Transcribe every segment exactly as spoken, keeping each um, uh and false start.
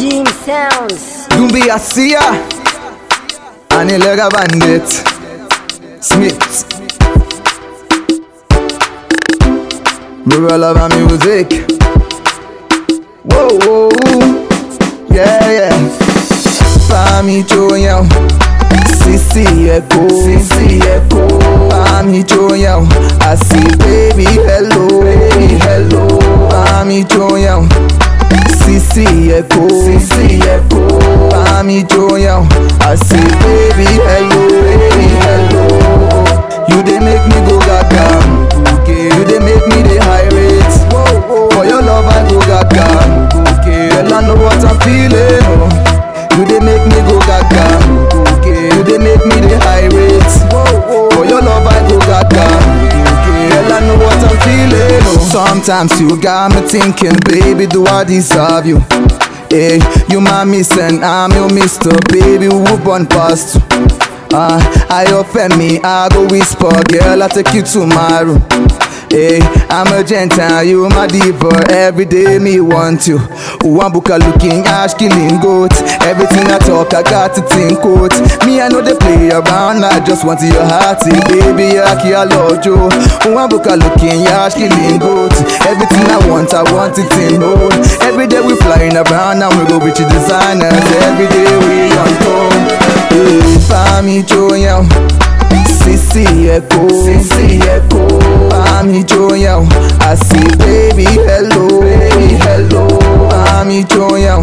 Dream Sounds. Dumbi Asia Anilega Bandit Smith. We all love our music. Whoa, whoa, yeah, yeah. Pami Choyao, Sisi Echo, Sisi Echo. Pami Choyao, I see baby hello, baby hello. Pami Choyao, Sisi Echo, Sisi Echo. Pami Choyao, I see baby hello, baby hello. You dey make me go gaga. You dey make me dey high rate. For your love I go gaga. Girl, I know what I'm feeling. Oh. You dey make me go gaga. You dey make me dey high rate. For your love I go gaga. Girl, I know what I'm feeling. Oh. Sometimes you got me thinking, baby, do I deserve you? Hey, you my miss and I'm your mister. Baby, who born past? Uh, I offend me, I go whisper, girl, I take you to my room. Hey, I'm a gentile, you my diva. Every day me want you. Wambuka looking ash killing goat. Everything I talk, I got to think quote. Me, I know they play around, I just want your hearty. Baby, I can't love you. Wambuka looking ash killing goat. Everything I want, I want it in hold. Every day we flying around and we go with your designers. Every day we on tour. Hey, Pami Choyao, Sisi Echo, Sisi Echo. Pami Choyao, I see baby hello, baby hello. Pami Choyao,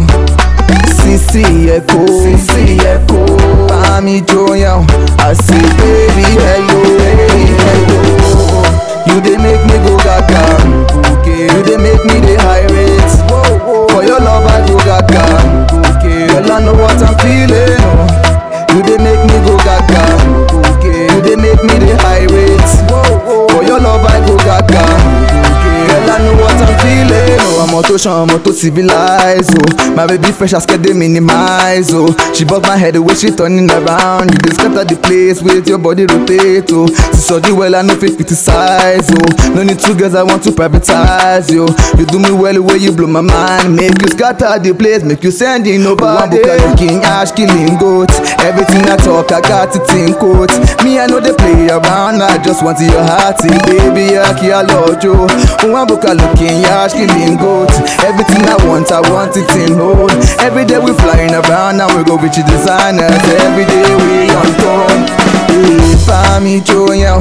Sisi Echo, Sisi Echo. Pami Choyao, I see baby hello, baby hello. You dey make me go gaga. You dey make me dey high rate. For your love I go gaga. Girl, I know what I'm feeling. Oh. You dey make me go gaga. You dey make me dey high rate. For your love I go gaga. Girl, I know what I'm feeling. Oh, I'm auto shine, I'm auto civilize. Oh, my baby fresh as they minimize. Oh, she bought my head the way she turning around. You just scatter the place with your body rotate. Oh, she saw the well I know fit criticize. Oh, no need two girls I want to privatize. Yo, you do me well the way you blow my mind. Make you scatter the place, make you send in nobody. King ash killing goat. Everything I talk I got to think quote. Me I know they play around, I just want your hearty. Baby I can't love you. Wambuka looking ash killing goat. Everything I want, I want it in hold. Every day we flying around and we go with your designers. Every day we on tour. Hey, Pami Choyao,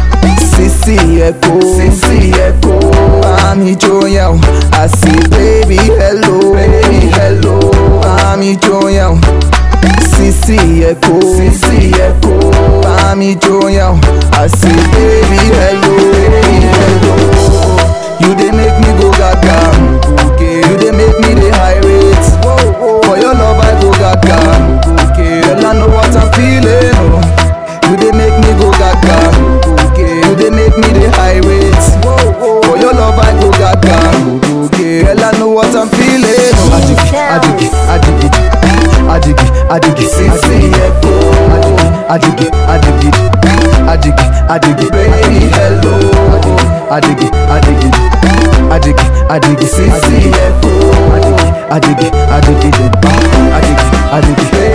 Sisi Echo, Sisi Echo. Pami Choyao, I see baby hello, baby hello. Pami Choyao, Sisi Echo, Sisi Echo. Pami Choyao, I see baby hello, baby hello. You dey make me go gaga. You dey make me dey high rate. For your love I go gaga. Girl, I know what I'm feeling. Oh. You dey make me go gaga. You dey make me dey high rate. For your love I go gaga. Girl, I know what I'm feeling. Oh. Adigi, adigi, adigi, adigi, adigi, Sisi Echo. Adigi, adigi, adigi, adigi, baby hello. Adigi, adigi, adigi, adigi, Sisi Echo. Adigi, adigi, adigi, adigi, adigi.